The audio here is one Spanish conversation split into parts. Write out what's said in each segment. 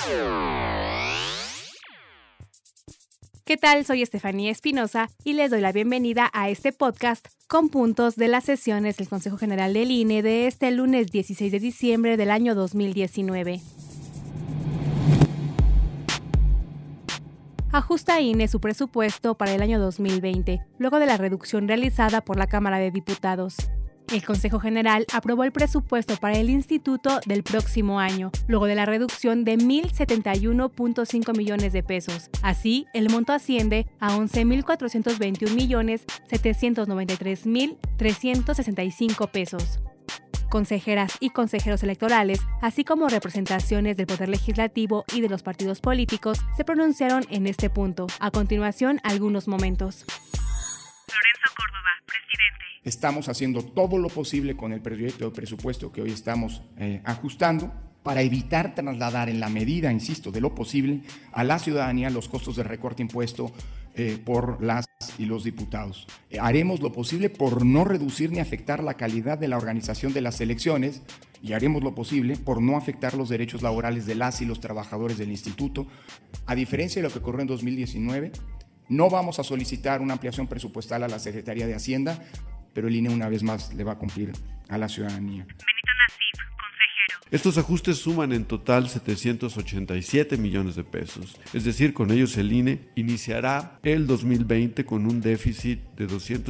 ¿Qué tal? Soy Estefanía Espinosa y les doy la bienvenida a este podcast con puntos de las sesiones del Consejo General del INE de este lunes 16 de diciembre del año 2019. Ajusta INE su presupuesto para el año 2020, luego de la reducción realizada por la Cámara de Diputados. El Consejo General aprobó el presupuesto para el instituto del próximo año, luego de la reducción de 1,071.5 millones de pesos. Así, el monto asciende a 11,421,793,365 pesos. Consejeras y consejeros electorales, así como representaciones del Poder Legislativo y de los partidos políticos, se pronunciaron en este punto. A continuación, algunos momentos. Lorenzo Córdoba, presidente. Estamos haciendo todo lo posible con el proyecto de presupuesto que hoy estamos ajustando para evitar trasladar en la medida, insisto, de lo posible a la ciudadanía los costos del recorte impuesto por las y los diputados. Haremos lo posible por no reducir ni afectar la calidad de la organización de las elecciones y haremos lo posible por no afectar los derechos laborales de las y los trabajadores del instituto. A diferencia de lo que ocurrió en 2019, no vamos a solicitar una ampliación presupuestal a la Secretaría de Hacienda, pero el INE una vez más le va a cumplir a la ciudadanía. Benito Nasif, consejero. Estos ajustes suman en total 787 millones de pesos. Es decir, con ellos el INE iniciará el 2020 con un déficit de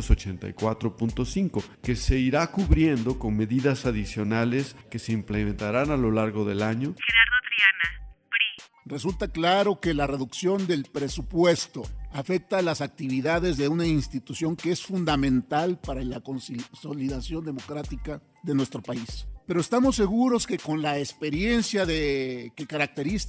284.5, que se irá cubriendo con medidas adicionales que se implementarán a lo largo del año. Gerardo Triana, PRI. Resulta claro que la reducción del presupuesto afecta a las actividades de una institución que es fundamental para la consolidación democrática de nuestro país. Pero estamos seguros que con la experiencia que caracteriza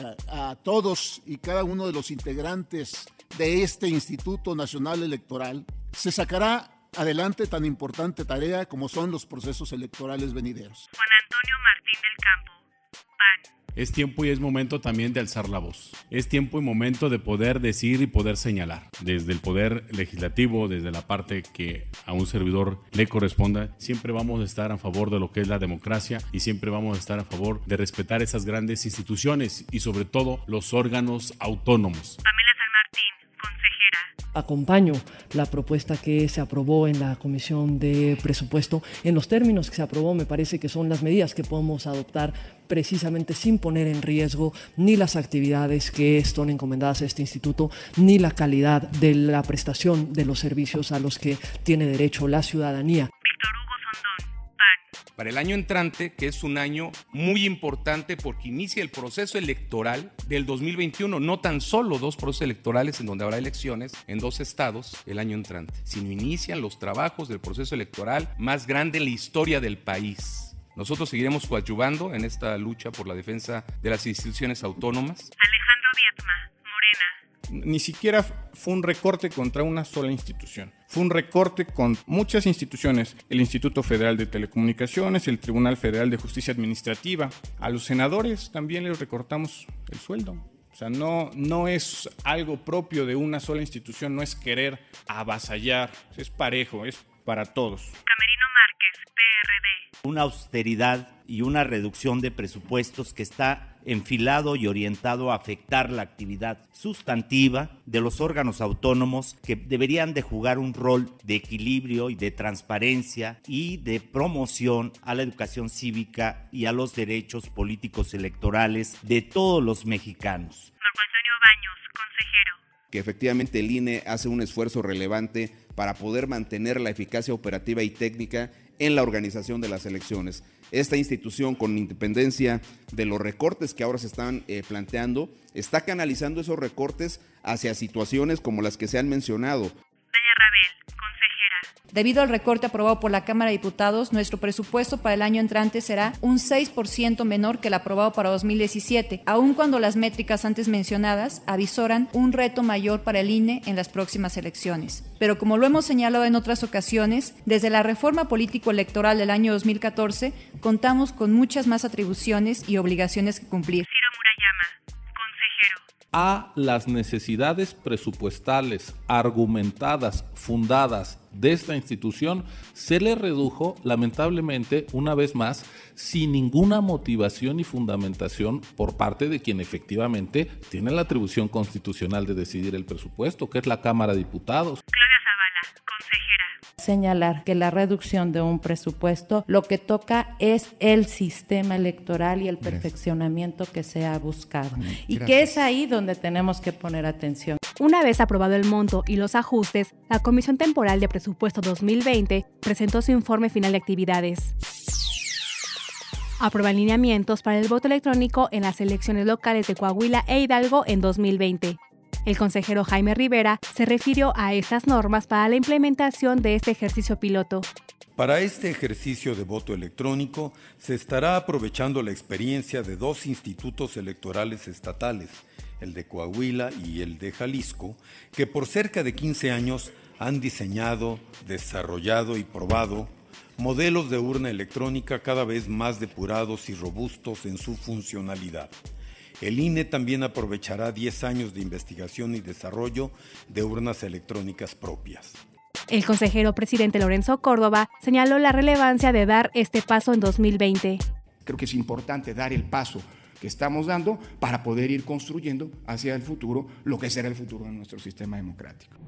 a todos y cada uno de los integrantes de este Instituto Nacional Electoral, se sacará adelante tan importante tarea como son los procesos electorales venideros. Juan Antonio Martín del Campo, PAN. Es tiempo y es momento también de alzar la voz. Es tiempo y momento de poder decir y poder señalar. Desde el poder legislativo, desde la parte que a un servidor le corresponda, siempre vamos a estar a favor de lo que es la democracia y siempre vamos a estar a favor de respetar esas grandes instituciones y sobre todo los órganos autónomos. Pamela San Martín, consejera. Acompaño la propuesta que se aprobó en la Comisión de Presupuesto. En los términos que se aprobó, me parece que son las medidas que podemos adoptar precisamente sin poner en riesgo ni las actividades que están encomendadas a este instituto, ni la calidad de la prestación de los servicios a los que tiene derecho la ciudadanía. Víctor Hugo Sondón, PAN. Para el año entrante, que es un año muy importante porque inicia el proceso electoral del 2021, no tan solo 2 procesos electorales en donde habrá elecciones en 2 estados el año entrante, sino inician los trabajos del proceso electoral más grande en la historia del país. Nosotros seguiremos coadyuvando en esta lucha por la defensa de las instituciones autónomas. Alejandro Vietma, Morena. Ni siquiera fue un recorte contra una sola institución. Fue un recorte con muchas instituciones. El Instituto Federal de Telecomunicaciones, el Tribunal Federal de Justicia Administrativa. A los senadores también les recortamos el sueldo. O sea, no es algo propio de una sola institución, no es querer avasallar. Es parejo, es para todos. Camerino Márquez, PRD. Una austeridad y una reducción de presupuestos que está enfilado y orientado a afectar la actividad sustantiva de los órganos autónomos que deberían de jugar un rol de equilibrio y de transparencia y de promoción a la educación cívica y a los derechos políticos electorales de todos los mexicanos. Marco Antonio Baños, consejero. Que efectivamente el INE hace un esfuerzo relevante para poder mantener la eficacia operativa y técnica en la organización de las elecciones. Esta institución, con independencia de los recortes que ahora se están planteando, está canalizando esos recortes hacia situaciones como las que se han mencionado. Daya Rabel, consejera. Debido al recorte aprobado por la Cámara de Diputados, nuestro presupuesto para el año entrante será un 6% menor que el aprobado para 2017, aun cuando las métricas antes mencionadas avisoran un reto mayor para el INE en las próximas elecciones. Pero como lo hemos señalado en otras ocasiones, desde la reforma político-electoral del año 2014, contamos con muchas más atribuciones y obligaciones que cumplir. Ciro Murayama, consejero. A las necesidades presupuestales argumentadas, fundadas, de esta institución se le redujo, lamentablemente, una vez más, sin ninguna motivación y fundamentación por parte de quien efectivamente tiene la atribución constitucional de decidir el presupuesto, que es la Cámara de Diputados. Claudia Zavala, consejera. Señalar que la reducción de un presupuesto lo que toca es el sistema electoral y el perfeccionamiento que se ha buscado. Y que es ahí donde tenemos que poner atención. Una vez aprobado el monto y los ajustes, la Comisión Temporal de Presupuesto 2020 presentó su informe final de actividades. Aprueba lineamientos para el voto electrónico en las elecciones locales de Coahuila e Hidalgo en 2020. El consejero Jaime Rivera se refirió a estas normas para la implementación de este ejercicio piloto. Para este ejercicio de voto electrónico se estará aprovechando la experiencia de 2 institutos electorales estatales, el de Coahuila y el de Jalisco, que por cerca de 15 años han diseñado, desarrollado y probado modelos de urna electrónica cada vez más depurados y robustos en su funcionalidad. El INE también aprovechará 10 años de investigación y desarrollo de urnas electrónicas propias. El consejero presidente Lorenzo Córdoba señaló la relevancia de dar este paso en 2020. Creo que es importante dar el paso que estamos dando para poder ir construyendo hacia el futuro lo que será el futuro de nuestro sistema democrático.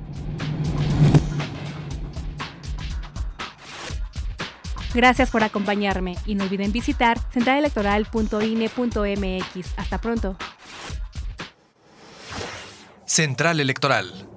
Gracias por acompañarme y no olviden visitar centralelectoral.ine.mx. Hasta pronto. Central Electoral.